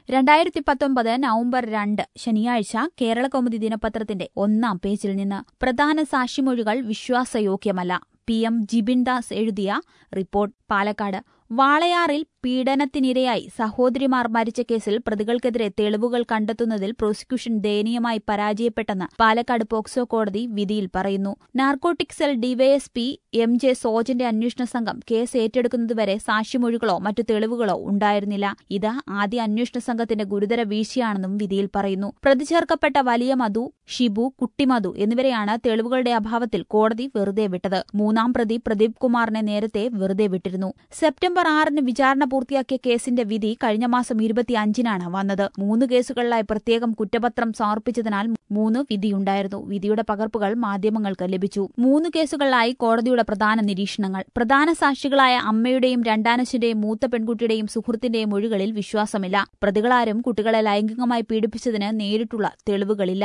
2019 November 2 ശനിയാഴ്ച കേരളകൗമുദി ദിനപത്രത്തിന്റെ 1-ാം പേജിൽ നിന്ന് പ്രധാന സാക്ഷിമൊഴികൾ വിശ്വാസയോഗ്യമല്ല. PM ജിബിൻ ദാസ് എഴുതിയ റിപ്പോർട്ട്. പാലക്കാട്. വാളയാറിൽ പീഡനത്തിനിരയായി സഹോദരിമാർ മരിച്ച കേസിൽ പ്രതികൾക്കെതിരെ തെളിവുകൾ കണ്ടെത്തുന്നതിൽ പ്രോസിക്യൂഷൻ ദയനീയമായി പരാജയപ്പെട്ടെന്ന് പാലക്കാട് പോക്സോ കോടതി വിധിയിൽ പറയുന്നു. നാർക്കോട്ടിക് സെൽ ഡിവൈഎസ്പി MJ സോജന്റെ അന്വേഷണ സംഘം കേസ് ഏറ്റെടുക്കുന്നതുവരെ സാക്ഷിമൊഴികളോ മറ്റു തെളിവുകളോ ഉണ്ടായിരുന്നില്ല. ഇത് ആദ്യ അന്വേഷണ സംഘത്തിന്റെ ഗുരുതര വീഴ്ചയാണെന്നും വിധിയിൽ പറയുന്നു. പ്രതിചേർക്കപ്പെട്ട വലിയ മധു, ഷിബു, കുട്ടിമധു എന്നിവരെയാണ് തെളിവുകളുടെ അഭാവത്തിൽ കോടതി വെറുതെ വിട്ടത്. 3-ാം പ്രതി പ്രദീപ് കുമാറിനെ നേരത്തെ വെറുതെ വിട്ടിരുന്നു. സെപ്റ്റംബർ 6 വിചാരണ പൂർത്തിയാക്കിയ കേസിന്റെ വിധി കഴിഞ്ഞ മാസം 25-നാണ് വന്നത്. 3 കേസുകളിലായി പ്രത്യേകം കുറ്റപത്രം സമർപ്പിച്ചതിനാൽ 3 വിധിയുണ്ടായിരുന്നു. വിധിയുടെ പകർപ്പുകൾ മാധ്യമങ്ങൾക്ക് ലഭിച്ചു. 3 കേസുകളിലായി കോടതിയുടെ പ്രധാന നിരീക്ഷണങ്ങൾ. പ്രധാന സാക്ഷികളായ അമ്മയുടെയും രണ്ടാനച്ഛന്റെയും മൂത്ത പെൺകുട്ടിയുടെയും സുഹൃത്തിന്റെയും മൊഴികളിൽ വിശ്വാസമില്ല. പ്രതികളാരും കുട്ടികളെ ലൈംഗികമായി പീഡിപ്പിച്ചതിന് നേരിട്ടുള്ള തെളിവുകളില്ല.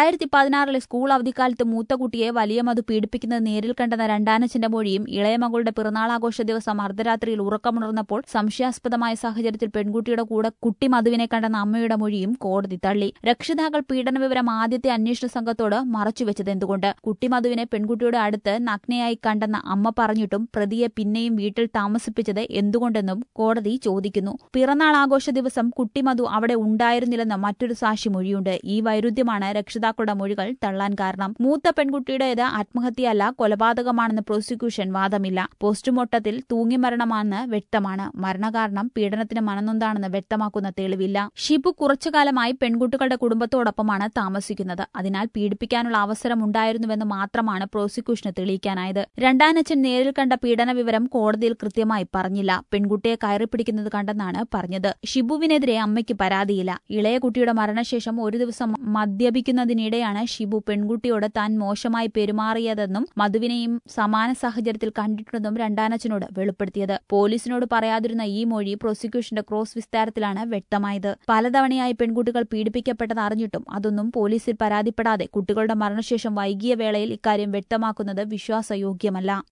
2016 സ്കൂൾ അവധിക്കാലത്ത് മൂത്ത കുട്ടിയെ വലിയ മധു പീഡിപ്പിക്കുന്നത് നേരിൽ കണ്ടെന്ന രണ്ടാനച്ഛന്റെ മൊഴിയും ഇളയ മകളുടെ പിറന്നാളാഘോഷ ദിവസം അർദ്ധരാത്രിയിൽ ഉറക്കമുണർന്നപ്പോൾ സംശയാസ്പദമായ സാഹചര്യത്തിൽ പെൺകുട്ടിയുടെ കൂടെ കുട്ടി മധുവിനെ കണ്ടെന്ന അമ്മയുടെ മൊഴിയും കോടതി തള്ളി. രക്ഷിതാക്കൾ പീഡന വിവരം ആദ്യത്തെ അന്വേഷണ സംഘത്തോട് മറച്ചുവെച്ചത് എന്തുകൊണ്ട്? കുട്ടി മധുവിനെ പെൺകുട്ടിയുടെ അടുത്ത് നഗ്നയായി കണ്ടെന്ന അമ്മ പറഞ്ഞിട്ടും പ്രതിയെ പിന്നെയും വീട്ടിൽ താമസിപ്പിച്ചത് എന്തുകൊണ്ടെന്നും കോടതി ചോദിക്കുന്നു. പിറന്നാൾ ആഘോഷ ദിവസം കുട്ടി മധു അവിടെ ഉണ്ടായിരുന്നില്ലെന്ന് മറ്റൊരു സാക്ഷി മൊഴിയുണ്ട്. ഈ വൈരുദ്ധ്യമാണ് രക്ഷിതാക്കളുടെ മൊഴികൾ തള്ളാൻ കാരണം. മൂത്ത പെൺകുട്ടിയുടേത് ആത്മഹത്യയല്ല, കൊലപാതകമാണെന്ന് പ്രോസിക്യൂഷൻ വാദമില്ല. പോസ്റ്റ്മോർട്ടത്തിൽ തൂങ്ങിമരണമാണെന്ന് വ്യക്തമാണ്. മരണകാരണം പീഡനത്തിന് മനനൊന്താണെന്ന് വ്യക്തമാക്കുന്ന തെളിവില്ല. ഷിബു കുറച്ചുകാലമായി പെൺകുട്ടികളുടെ കുടുംബത്തോടൊപ്പമാണ് താമസിക്കുന്നത്. അതിനാൽ പീഡിപ്പിക്കാനുള്ള അവസരമുണ്ടായിരുന്നുവെന്ന് മാത്രമാണ് പ്രോസിക്യൂഷന് തെളിയിക്കാനായത്. രണ്ടാനച്ഛൻ നേരിൽ കണ്ട പീഡന വിവരം കോടതിയിൽ കൃത്യമായി പറഞ്ഞില്ല. പെൺകുട്ടിയെ കയറിപ്പിടിക്കുന്നത് കണ്ടെന്നാണ് പറഞ്ഞത്. ഷിബുവിനെതിരെ അമ്മയ്ക്ക് പരാതിയില്ല. ഇളയ കുട്ടിയുടെ മരണശേഷം ഒരു ദിവസം മദ്യപിക്കുന്നതിനിടെയാണ് ഷിബു പെൺകുട്ടിയോട് താൻ മോശമായി പെരുമാറിയതെന്നും മധുവിനെയും സമാന സാഹചര്യത്തിൽ കണ്ടിട്ടുണ്ടെന്നും രണ്ടാനച്ഛനോട് വെളിപ്പെടുത്തിയത്. പോലീസിനോട് പറയാതിരുന്ന ഈ മൊഴി പ്രോസിക്യൂഷന്റെ ക്രോസ് വിസ്താരത്തിലാണ് വ്യക്തമായത്. പലതവണയായി പെൺകുട്ടികൾ പീഡിപ്പിക്കപ്പെട്ടത് അറിഞ്ഞിട്ടും അതൊന്നും പോലീസിൽ പരാതിപ്പെടാതെ കുട്ടികളുടെ മരണശേഷം വൈകിയ വേളയിൽ ഇക്കാര്യം വ്യക്തമാക്കുന്നത് വിശ്വാസയോഗ്യമല്ല.